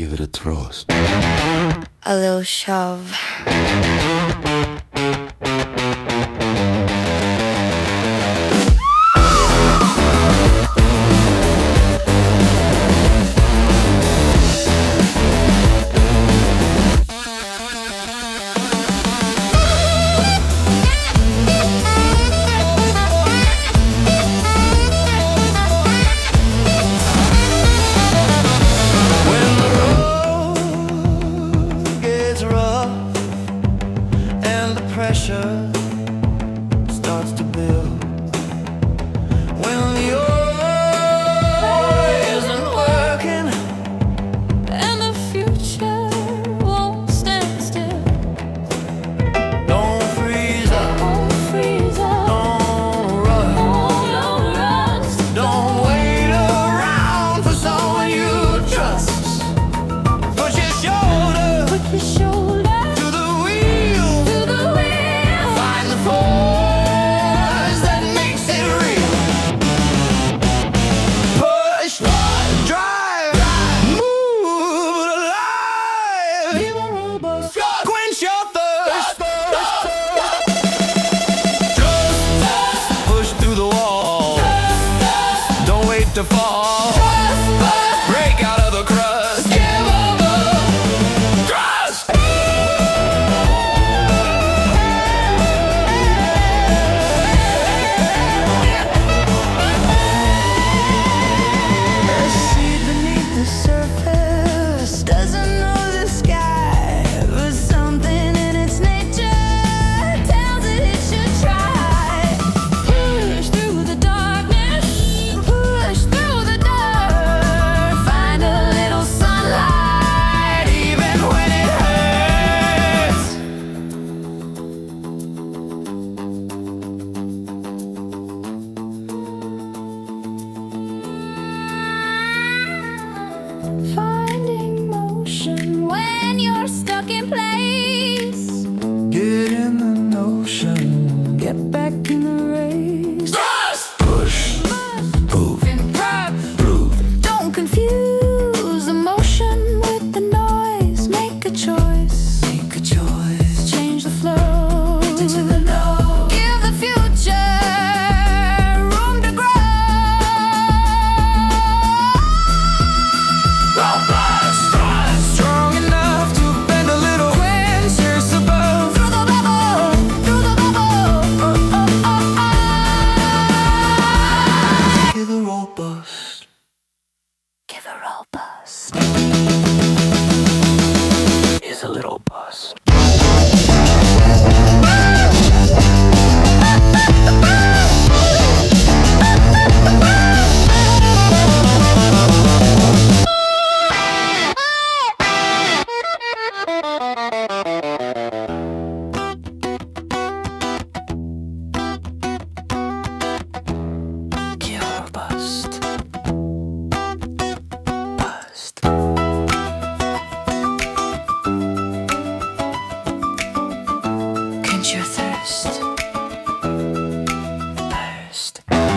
give it a thrust. A little shove. Pressure starts to build when the oil isn't working and the future won't stand still. Don't freeze up, Don't freeze up, don't run, don't rust. don't wait around for someone you trust. Put your shoulder Put your shoulder to the wheel, to the wheel. find the force that makes it real. Push, drive, move alive. Give a robust Quench your thirst. Just push through the wall. Don't wait to fall. Break out of the crust. Give over. Trust. A seed beneath the surface doesn't know the sky, but something in its nature tells it it should try. push through the darkness. Push through the dirt, find a little sunlight, even when it hurts. Finding motion when you're stuck in place. Get in the notion, get back in the race. Push, move, groove. Don't confuse emotion with the noise. Make a choice. Make a choice. Change the flow. To the no. Give the future room to grow. Strong enough to bend a little when she's above. Through the bubble, through the bubble. Give a robust. Give a robust. Is a little bust. Give a bust. Bust. Quench your thirst. Thirst.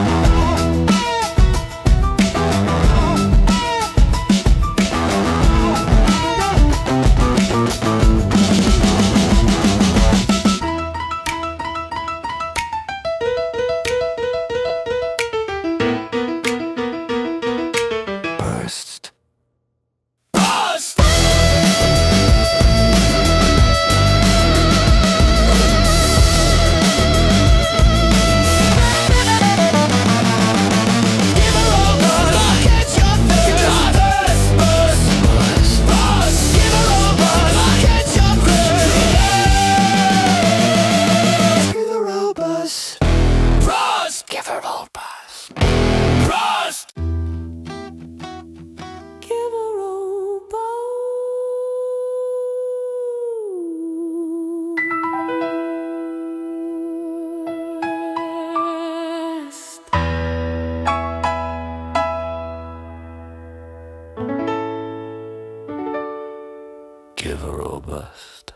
Burst. Bust! Give a robust. Catch your thirst. Bust. Bust. Give a robust. Catch your thirst. Give a robust. Rust. Give a robust. Rust. Give a robust. Give a robust.